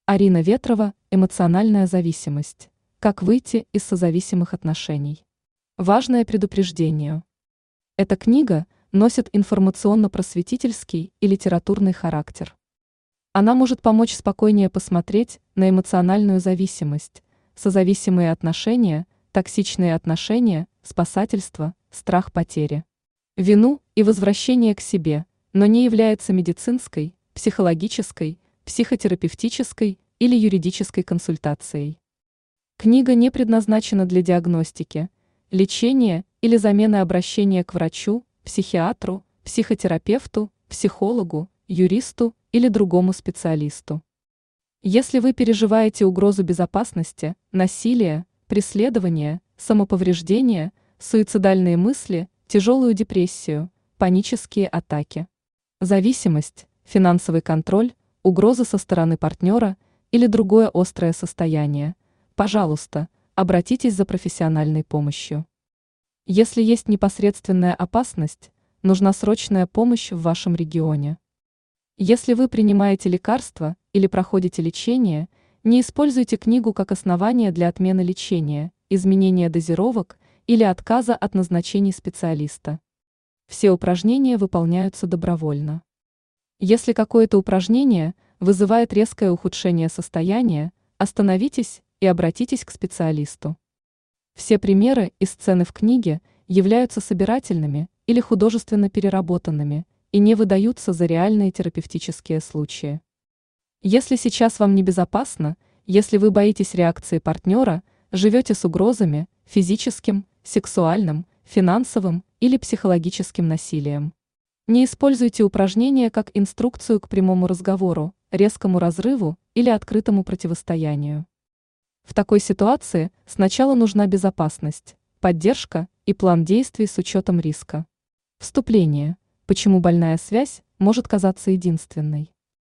Арина Ветрова «Эмоциональная зависимость. Как выйти из созависимых отношений». Важное предупреждение. Эта книга носит информационно-просветительский и литературный характер. Она может помочь спокойнее посмотреть на эмоциональную зависимость, созависимые отношения, токсичные отношения, спасательство, страх потери, вину и возвращение к себе, но не является медицинской, психологической, психотерапевтической или юридической консультацией. Книга не предназначена для диагностики, лечения или замены обращения к врачу, психиатру, психотерапевту, психологу, юристу или другому специалисту. Если вы переживаете угрозу безопасности, насилие, преследование, самоповреждение, суицидальные мысли, тяжелую депрессию, панические атаки, зависимость, финансовый контроль, угроза со стороны партнера или другое острое состояние, пожалуйста, обратитесь за профессиональной помощью. Если есть непосредственная опасность, нужна срочная помощь в вашем регионе. Если вы принимаете лекарства или проходите лечение, не используйте книгу как основание для отмены лечения, изменения дозировок или отказа от назначений специалиста. Все упражнения выполняются добровольно. Если какое-то упражнение вызывает резкое ухудшение состояния, остановитесь и обратитесь к специалисту. Все примеры и сцены в книге являются собирательными или художественно переработанными и не выдаются за реальные терапевтические случаи. Если сейчас вам небезопасно, если вы боитесь реакции партнера, живете с угрозами, физическим, сексуальным, финансовым или психологическим насилием, не используйте упражнения как инструкцию к прямому разговору, резкому разрыву или открытому противостоянию. В такой ситуации сначала нужна безопасность, поддержка и план действий с учетом риска. Вступление. Почему больная связь может казаться единственной?